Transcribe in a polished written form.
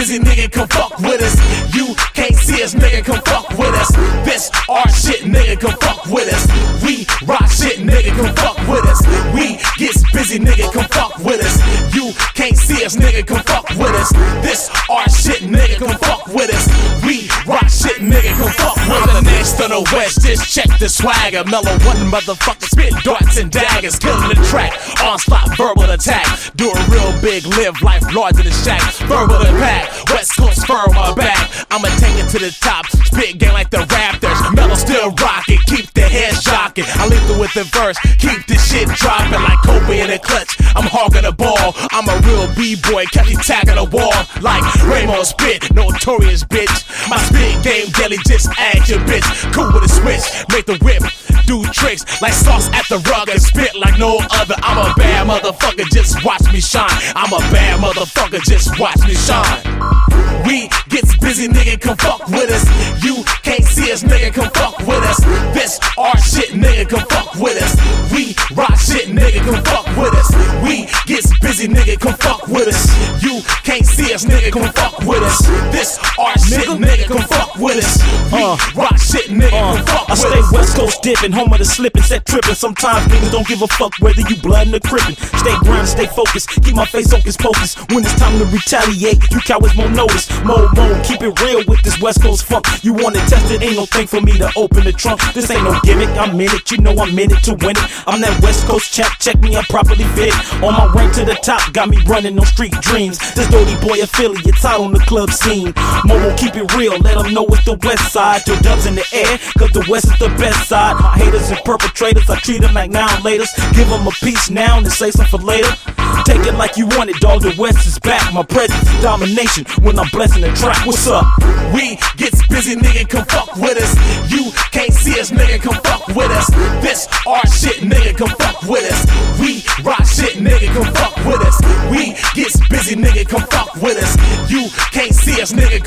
busy, nigga, come fuck with us. You can't see us, nigga, come fuck with us. This our shit, nigga, come fuck with us. We rock shit, nigga, come fuck with us. We gets busy, nigga, come fuck with us. You can't see us, nigga, come fuck with us. This our shit, nigga, come fuck with us. We rock shit, nigga, come fuck with us. I'm the next on the west, just check the swagger. Mellow one motherfucker, spit darts and daggers, killing the track. Onslaught, verbal attack. Do a real big, live life larger than Shaq. Verbal impact, West Coast fur on my back. I'ma take it to the top, spit game like the Raptors. Mellow still rocking, keep the head shocking. I leave it with the verse, keep this shit dropping like Kobe in the clutch. I'm hogging the ball, I'm a real B-boy, catch me tagging the wall like Raymond Spit, notorious bitch. My spit game daily, just ask your bitch. Cool with a switch, make the whip, do tricks like sauce at the rug and spit like no other. I'm a bad motherfucker, just watch me shine. I'm a bad motherfucker, just watch me shine. We gets busy, nigga, come fuck with us. You can't see us, nigga, come fuck with us. This our shit, nigga, come fuck with us. We rock shit, nigga, come fuck with us. We gets busy, nigga, come fuck with us. You can't see us, nigga, come fuck with us. This our shit, nigga, come fuck with us. We rock shit, nigga, come fuck with us. I stay West Coast dipping, home of the slipping, set tripping. Sometimes niggas don't give a fuck whether you blood or crippin'. Stay grounded, stay focused, keep my face hocus pocus. When it's time to retaliate, you cowards won't notice. Mo, keep it real with this West Coast funk. You wanna test it, ain't no thing for me to open the trunk. This ain't no gimmick, I'm in it, you know I'm in it to win it. I'm that West Coast champ, check me, I'm properly fit. On my rank to the top, got me running on street dreams. This dirty boy affiliates out on the club scene. Mo, keep it real, let them know it's the West Side. Your dubs in the air, cause the West is the best side. My haters and perpetrators, I treat them like now and laters. Give them a piece now and say something for later. Take it like you want it, dog, the West is back. My presence is domination when I'm blessing the track. What's up? We gets busy, nigga, come fuck with us. You can't see us, nigga, come fuck with us. This our shit, nigga, come fuck with us. We rock shit, nigga, come fuck with us. We gets busy, nigga, come fuck with us. You can't see us, nigga.